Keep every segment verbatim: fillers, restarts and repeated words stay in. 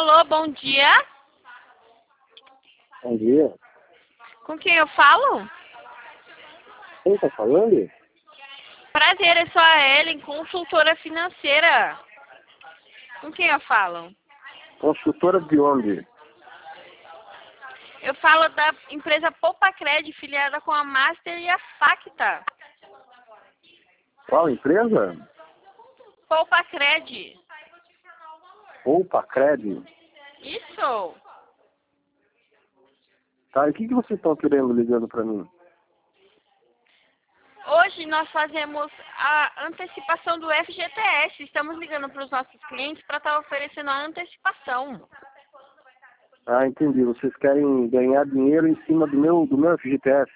Alô, bom dia. Bom dia. Com quem eu falo? Quem está falando? Prazer, eu sou a Ellen, consultora financeira. Com quem eu falo? Consultora de onde? Eu falo da empresa Poupacred, filiada com a Master e a Facta. Qual empresa? Poupacred. Poupacred. Isso. Tá, e o que, que vocês estão querendo ligando para mim? Hoje nós fazemos a antecipação do F G T S. Estamos ligando para os nossos clientes para estar oferecendo a antecipação. Ah, entendi. Vocês querem ganhar dinheiro em cima do meu, do meu F G T S?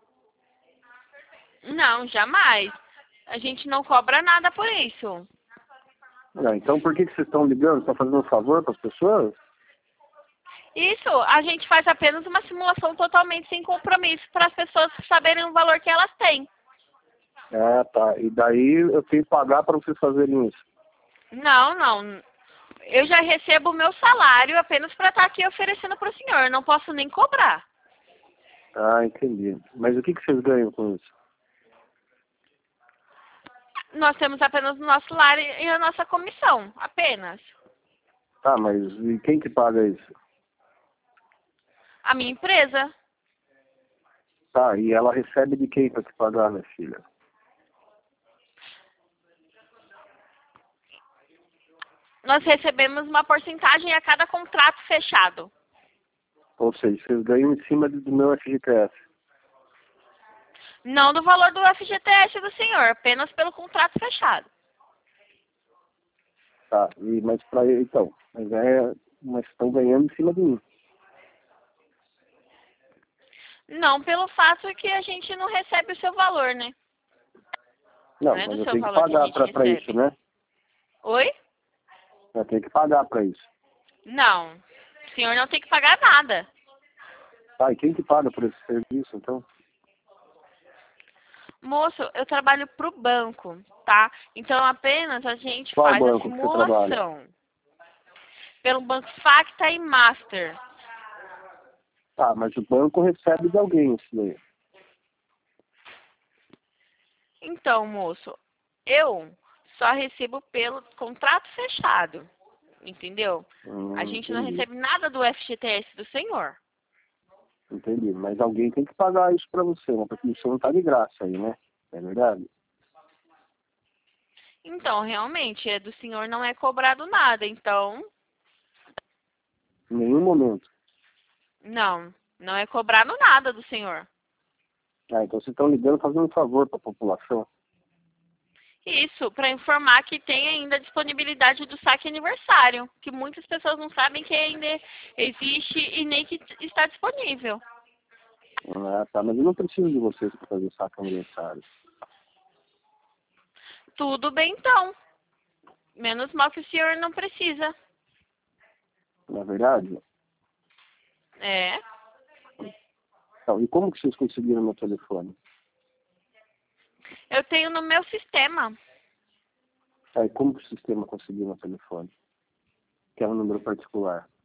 Não, jamais. A gente não cobra nada por isso. Não, então por que, que vocês estão ligando? Estão fazendo um favor para as pessoas? Isso, a gente faz apenas uma simulação totalmente sem compromisso para as pessoas saberem o valor que elas têm. Ah, tá. E daí eu tenho que pagar para vocês fazerem isso? Não, não. Eu já recebo o meu salário apenas para estar aqui oferecendo para o senhor. Eu não posso nem cobrar. Ah, entendi. Mas o que, que vocês ganham com isso? Nós temos apenas o nosso salário e a nossa comissão, apenas. Tá, mas e quem que paga isso? A minha empresa. Tá, e ela recebe de quem para te pagar, minha filha? Nós recebemos uma porcentagem a cada contrato fechado. Ou seja, vocês ganham em cima do meu F G T S. Não do valor do F G T S do senhor, apenas pelo contrato fechado. Tá, e, mas para então, mas, é, mas estão ganhando em cima de mim. Não pelo fato que a gente não recebe o seu valor, né? Não, Não é mas do eu seu tenho que valor que a pagar gente para recebe. isso, né? Oi? Eu tenho que pagar para isso. Não. O senhor não tem que pagar nada. Tá, e quem que paga por esse serviço, então? Moço, eu trabalho pro banco, tá? Então apenas a gente Qual faz a banco que você trabalha? simulação. Pelo banco Facta e Master. Tá, mas o banco recebe de alguém isso daí. Então, moço, eu só recebo pelo contrato fechado. Entendeu? Hum, A gente não entendi. recebe nada do F G T S do senhor. Entendi. Mas alguém tem que pagar isso para você, né? Porque isso não tá de graça aí, né? É verdade? Então, realmente, é do senhor não é cobrado nada. Então, Em nenhum momento. não, não é cobrado nada do senhor. Ah, então vocês estão ligando fazendo um favor para a população. Isso, para informar que tem ainda a disponibilidade do saque aniversário, que muitas pessoas não sabem que ainda existe e nem que está disponível. Ah, tá, mas eu não preciso de vocês para fazer saque aniversário. Tudo bem então. Menos mal que o senhor não precisa. Não é verdade? É. Então, e como que vocês conseguiram meu telefone? Eu tenho no meu sistema. Ah, e como que o sistema conseguiu meu telefone? Que é um número particular.